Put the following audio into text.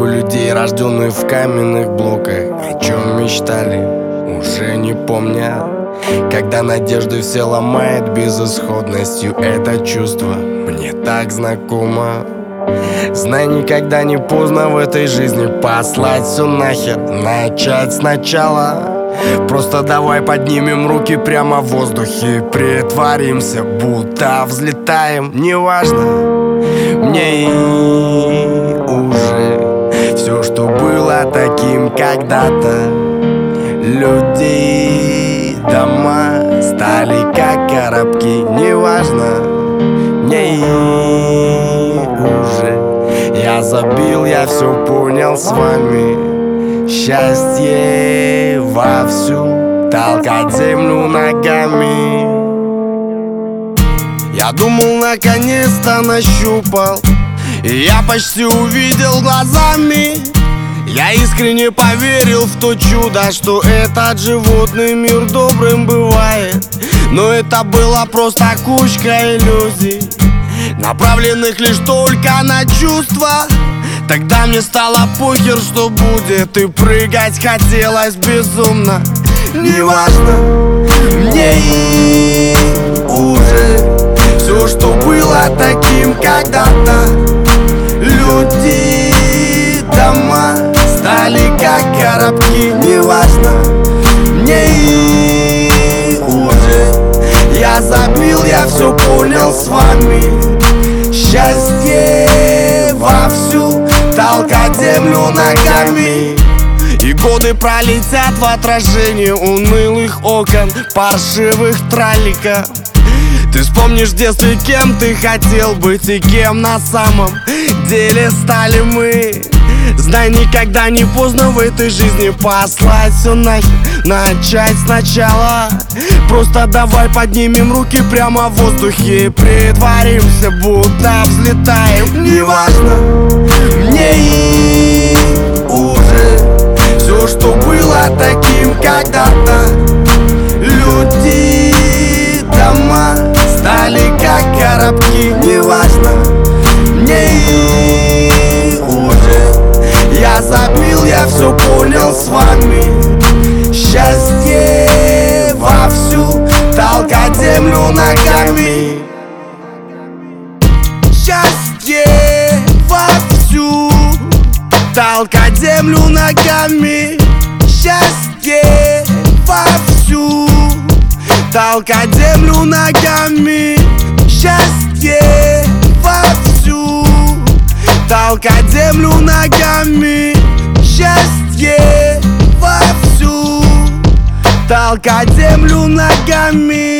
Толпы людей, рожденные в каменных блоках, о чем мечтали, уже не помнят. Когда надежды все ломает безысходностью, это чувство мне так знакомо. Знай, никогда не поздно в этой жизни послать все нахер, начать сначала. Просто давай поднимем руки прямо в воздухе, притворимся, будто взлетаем. Неважно, мне и уже все, что было таким когда-то. Люди, дома стали как коробки. Неважно, мне и уже я забил, я все понял с вами. Счастье вовсю, толкать землю ногами. Я думал, наконец-то нащупал, и я почти увидел глазами. Я искренне поверил в то чудо, что этот животный мир добрым бывает. Но это была просто кучка иллюзий, направленных лишь только на чувства. Тогда мне стало похер, что будет, и прыгать хотелось безумно. Неважно, мне и уже все, что было таким когда-то. Люди, дома стали как коробки. Неважно, мне и уже я забил, я все понял с вами. Счастье вовсю, толкать землю ногами. И годы пролетят в отражении унылых окон паршивых траликов. Ты вспомнишь в детстве, кем ты хотел быть и кем на самом деле стали мы. Знай, никогда не поздно в этой жизни послать все нахер, начать сначала. Просто давай поднимем руки прямо в воздухе, притворимся, будто взлетаем. Неважно, мне и уже все, что было таким когда-то. Люди, дома стали как коробки. Неважно, мне и уже я забил, я все понял с вами. Счастье вовсю, толкать землю ногами. Счастье вовсю, толкать землю ногами. Счастье вовсю, толкать землю ногами. Счастье вовсю, толкать землю ногами. Счастье вовсю, толкать землю ногами.